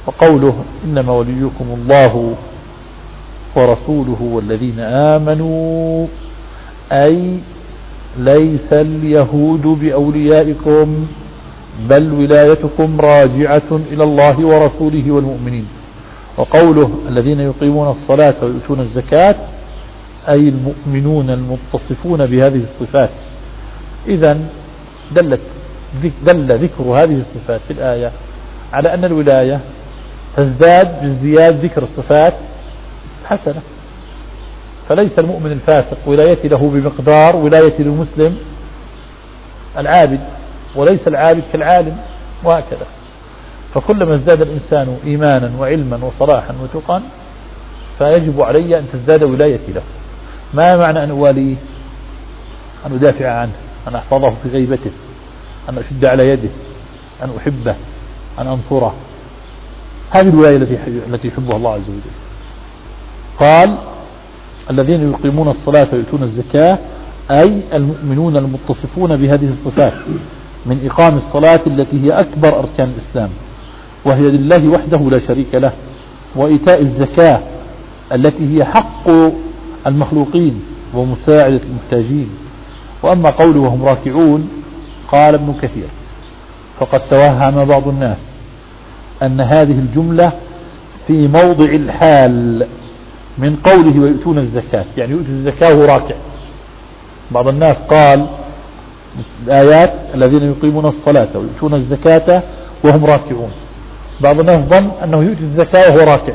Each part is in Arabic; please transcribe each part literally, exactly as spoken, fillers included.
وقوله إنما وليكم الله ورسوله والذين آمنوا، أي ليس اليهود بأوليائكم، بل ولايتكم راجعة إلى الله ورسوله والمؤمنين. وقوله الذين يقيمون الصلاة ويؤتون الزكاة، أي المؤمنون المتصفون بهذه الصفات. إذن دلت دل ذكر هذه الصفات في الآية على أن الولاية تزداد بازدياد ذكر الصفات حسنة. فليس المؤمن الفاسق ولايتي له بمقدار ولايتي للمسلم العابد، وليس العابد كالعالم، وهكذا. فكلما ازداد الإنسان إيمانا وعلما وصلاحا وتقا فيجب علي أن تزداد ولايتي له. ما معنى أن أواليه؟ أن أدافع عنه، أن أحفظه في غيبته، أن أشد على يده، أن أحبه، أن أنصره. هذه الولاية التي يحبها الله عز وجل. قال الذين يقيمون الصلاة ويؤتون الزكاة، أي المؤمنون المتصفون بهذه الصفات من إقام الصلاة التي هي أكبر أركان الإسلام، وهي لله وحده لا شريك له، وإيتاء الزكاة التي هي حق المخلوقين ومساعدة المحتاجين. وأما قوله وهم راكعون، قال ابن كثير فقد توهم بعض الناس أن هذه الجملة في موضع الحال من قوله ويؤتون الزكاة، يعني يؤتي الزكاة وهو راكع. بعض الناس قال الآيات الذين يقيمون الصلاة ويؤتون الزكاة وهم راكعون. بعض الناس ظن أنه يؤتي الزكاة وهو راكع،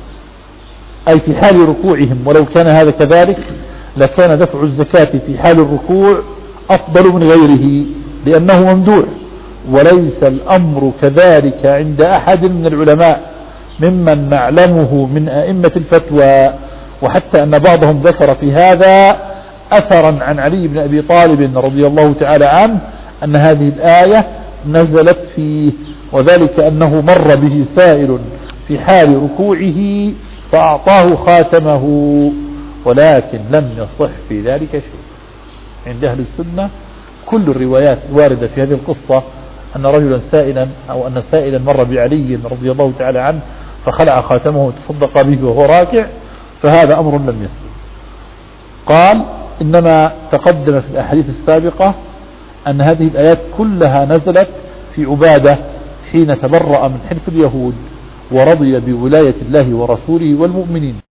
أي في حال ركوعهم، ولو كان هذا كذلك لكان دفع الزكاة في حال الركوع أفضل من غيره لأنه ممدوح. وليس الأمر كذلك عند أحد من العلماء ممن نعلمه من أئمة الفتوى، وحتى أن بعضهم ذكر في هذا أثرا عن علي بن أبي طالب رضي الله تعالى عنه أن هذه الآية نزلت فيه، وذلك أنه مر به سائل في حال ركوعه فأعطاه خاتمه، ولكن لم يصح في ذلك شيء. عند أهل السنة كل الروايات واردة في هذه القصة أن رجلا سائلا أو أن سائلا مر بعلي رضي الله تعالى عنه فخلع خاتمه وتصدق به وهو راكع، فهذا أمر لم يثبت. قال إنما تقدم في الأحاديث السابقة أن هذه الآيات كلها نزلت في عبادة حين تبرأ من حلف اليهود ورضي بولاية الله ورسوله والمؤمنين.